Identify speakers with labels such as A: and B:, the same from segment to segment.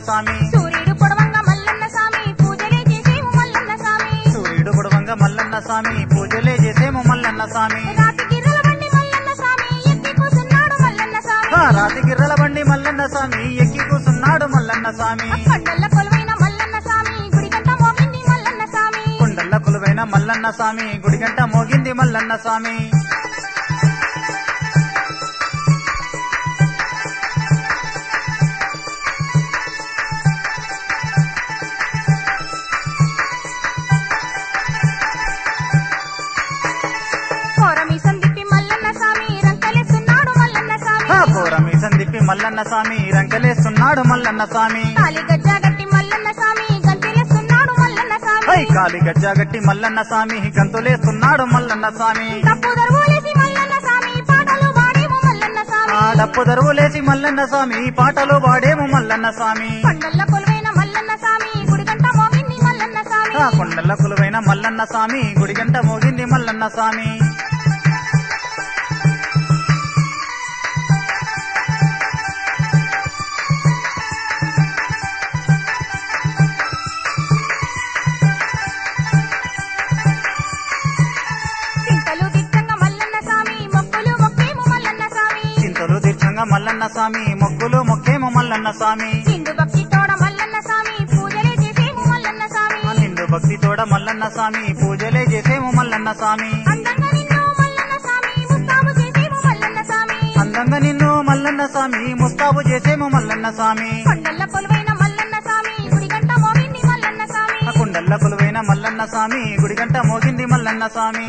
A: స్వామి
B: సూర్యుడు పొడవంగా మల్లన్న స్వామి పూజలే చేసేము మల్లన్న స్వామి
A: సూర్యుడు పొడవంగా మల్లన్న స్వామి పూజలే చేసేము మల్లన్న స్వామి
B: రాతి గిర్రల బండి మల్లన్న స్వామి ఎక్కి కూసున్నాడు మల్లన్న స్వామి
A: రాతి గిర్రల బండి మల్లన్న స్వామి ఎక్కి కూసున్నాడు మల్లన్న స్వామి
B: కొండల్ల కొలువైన మల్లన్న స్వామి గుడిగంట మోగింది మల్లన్న స్వామి
A: కొండల్ల కొలువైన మల్లన్న స్వామి గుడిగంట మోగింది మల్లన్న స్వామి
B: కోరమీసం తిప్పి మల్లన్న స్వామి రంకలేస్తున్నాడు మల్లన్న స్వామి
A: కోరమీసం తిప్పి మల్లన్న స్వామి రంకలేస్తున్నాడు మల్లన్న స్వామి
B: కాలి గజ్జ గట్టి మల్లన్న స్వామి గంతిలేస్తున్నాడు మల్లన్న స్వామి
A: కాలి గజ్జాగట్టి మల్లన్న స్వామి గంతులేస్తున్నాడు మల్లన్న స్వామి
B: తప్పు దరువులేసి మల్లన్న స్వామి పాటలు పాడేము మల్లన్న స్వామి
A: డప్పు దరువులేసి మల్లన్న స్వామి పాటలు పాడేము మల్లన్న స్వామి
B: కొండల్ల కొలువైన మల్లన్న స్వామి గుడిగంట మోగింది మల్లన్న స్వామి
A: కొండల్ల కొలువైన మల్లన్న స్వామి గుడిగంట మోగింది మల్లన్న స్వామి
B: చింతలు దిట్టంగా మల్లన్న స్వామి మొక్కులు మొక్కేము మల్లన్న స్వామి
A: చింతలు తీర్చంగా మల్లన్న స్వామి మొక్కులు మొక్కేము మల్లన్న స్వామి
B: నిండు భక్తి తోడ మల్లన్న స్వామి పూజలే చేసేము మల్లన్న స్వామి
A: నిండు భక్తి తోడ మల్లన్న స్వామి పూజలే చేసేము మల్లన్న స్వామి
B: అందంగా నిన్ను మల్లన్న స్వామి ముస్తాబు చేసేము మల్లన్న స్వామి
A: అందంగా నిన్ను మల్లన్న స్వామి ముస్తాబు చేసేము మల్లన్న స్వామి
B: కొండల్ల కొలువైన మల్లన్న స్వామి గుడిగంట మోగింది మల్లన్న స్వామి
A: కొండల్ల కొలువైన మల్లన్న స్వామి గుడిగంట మోగింది మల్లన్న స్వామి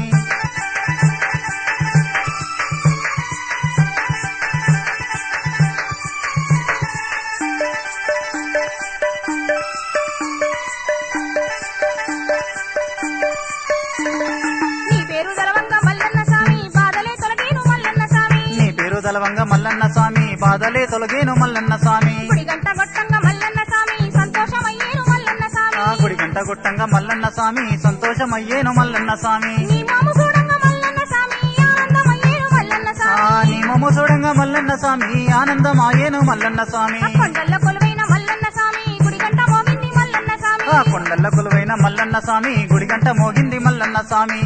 B: నీ పేరు దరవంగా మల్లన్న స్వామి బాధలే తొలగేను మల్లన్న స్వామి
A: నీ పేరు తలవంగ మల్లన్న స్వామి బాధలే తొలగేను మల్లన్న స్వామి
B: గుడిగంట గొట్టంగా మల్లన్న స్వామి సంతోషమయ్యేను మల్లన్న స్వామి
A: గుడిగంట గుట్టంగా మల్లన్న స్వామి సంతోషమయ్యేను మల్లన్న స్వామి
B: నీ మాము చూడంగా మల్లన్న స్వామి ఆనందమయ్యేను మల్లన్న స్వామి
A: నీ మొమ్ము చూడంగా మల్లన్న స్వామి ఆనందమాయేను మల్లన్న స్వామి
B: కొండల్ల కొలువైన మల్లన్న స్వామి గుడిగంట మోగింది మల్లన్న స్వామి
A: కొండల్ల కొలువైన మల్లన్న స్వామి గుడిగంట మోగింది మల్లన్న స్వామి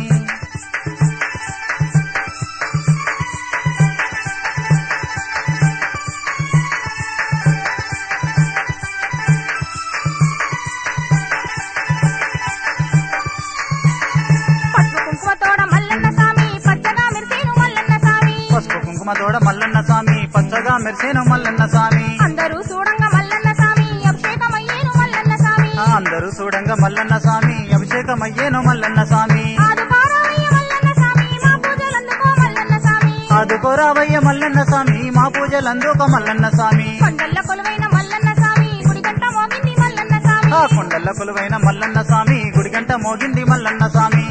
B: పసుపు కుంకుమ తోడ మల్లన్న స్వామి పచ్చగా మెరిసేను మల్లన్న స్వామి
A: పసుపు కుంకుమ తోడ మల్లన్న స్వామి పచ్చగా మెరిసేను మల్లన్న స్వామి
B: అందరూ చూడంగా మల్లన్న స్వామి అభిషేకమయ్యేను మల్లన్న స్వామి
A: అందరూ చూడంగా మల్లన్న స్వామి అభిషేకమయ్యేను మల్లన్న స్వామి
B: ఆదుకోరావయ్య మల్లన్న స్వామి మా పూజలందుకో మల్లన్న స్వామి
A: ఆదుకోరావయ్య మల్లన్న స్వామి మా పూజలందుకో మల్లన్న స్వామి
B: కొండల్ల కొలువైన మల్లన్న స్వామి గుడిగంట మోగింది మల్లన్న స్వామి
A: కొండల్ల కొలువైన మల్లన్న స్వామి గుడిగంట మోగింది మల్లన్న స్వామి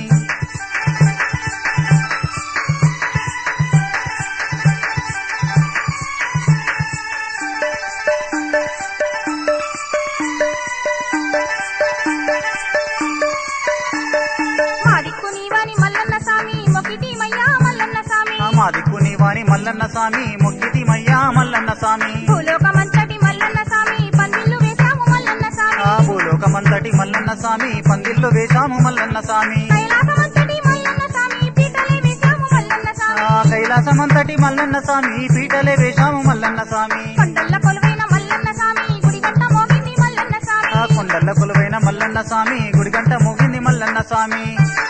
B: మా దిక్కు నీవాని మల్లన్న స్వామి మొక్కిటి మయ్యా మల్లన్న స్వామి
A: మా దిక్కు నీవాని మల్లన్న స్వామి మొక్కితి మయ్యా మల్లన్న స్వామి
B: భూలోకమంతటి మల్లన్న స్వామి పందిళ్ళు వేశాము మల్లన్న స్వామి
A: భూలోకమంతటి మల్లన్న స్వామి పందిళ్ళు వేశాము మల్లన్న స్వామి
B: కైలాసమంతటి మల్లన్న స్వామి పీటలే వేశాము మల్లన్న స్వామి
A: కైలాసమంతటి మల్లన్న స్వామి పీటలే వేశాము మల్లన్న స్వామి
B: కొండల్ల కొలువైన మల్లన్న స్వామి గుడిగంట మోగింది మల్లన్న స్వామి
A: కొండల్ల కొలువైన మల్లన్న స్వామి గుడిగంట మోగింది మల్లన్న స్వామి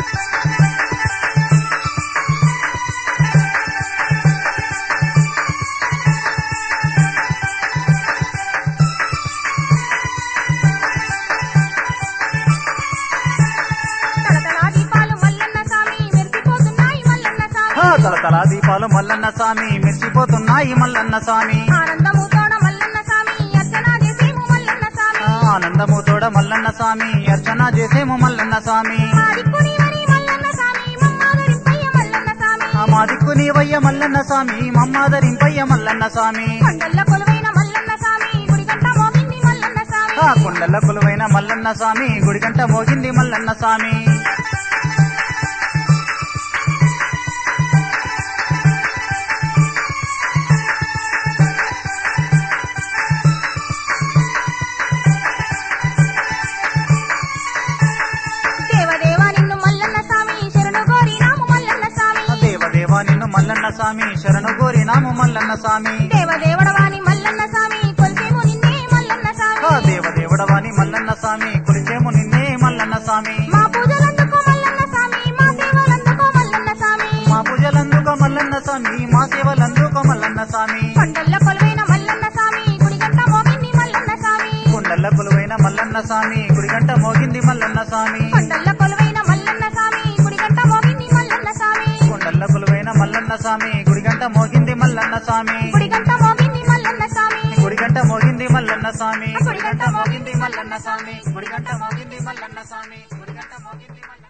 B: తలతలా దీపాలు మల్లన్న స్వామి మెరిసిపోతున్నాయి మల్లన్న స్వామి
A: తలతల దీపాలు మల్లన్న స్వామి మెరిసిపోతున్నాయి మల్లన్న స్వామి
B: ఆనందము తోడ మల్లన్న స్వామి అర్చన చేసేము మల్లన్న స్వామి
A: ఆనందము తోడ మల్లన్న స్వామి అర్చన చేసేము మల్లన్న స్వామి
B: మా దిక్కు నీవని మల్లన్న స్వామి మమ్మాదరింపయ్య మల్లన్న స్వామి
A: మా దిక్కు నీవయ్య మల్లన్న స్వామి మమ్మాదరింపయ్య మల్లన్న స్వామి
B: కొండల్ల కొలువైన మల్లన్న స్వామి గుడిగంట మోగింది మల్లన్న స్వామి
A: కొండల్ల కొలువైన మల్లన్న స్వామి గుడిగంట మోగింది మల్లన్న స్వామి కొలిచినాము మల్లన్న స్వామి
B: దేవదేవడవాని మల్లన్న స్వామి కొలిసేము నిన్నే మల్లన్న స్వామి
A: దేవదేవుడవాని మల్లన్న స్వామి కొలిచేము నిన్నే మల్లన్న స్వామి
B: మా పూజలందుకో మల్లన్న స్వామి మా సేవలందుకో మల్లన్న స్వామి
A: మా పూజలందుకో మల్లన్న స్వామి మా సేవలందుకో మల్లన్న స్వామి
B: కొండల్ల కొలువైన మల్లన్న స్వామి గుడిగంట మోగింది మల్లన్న స్వామి
A: కొండల్ల కొలువైన మల్లన్న స్వామి గుడిగంట మోగింది మల్లన్న స్వామి
B: కొండల్ల కొలువైన మల్లన్న స్వామి గుడిగంట మోగింది మల్లన్న స్వామి
A: కొండల్ల కొలువైన మల్లన్న స్వామి గుడిగంట మోగింది మల్లన్న స్వామి
B: గుడిగంట మోగింది మల్లన్న స్వామి
A: గుడిగంట మోగింది మల్లన్న స్వామి
B: గుడిగంట మోగింది మల్లన్న స్వామి
A: గుడిగంట మోగింది మల్లన్న స్వామి గుడిగంట మోగింది మల్లన్న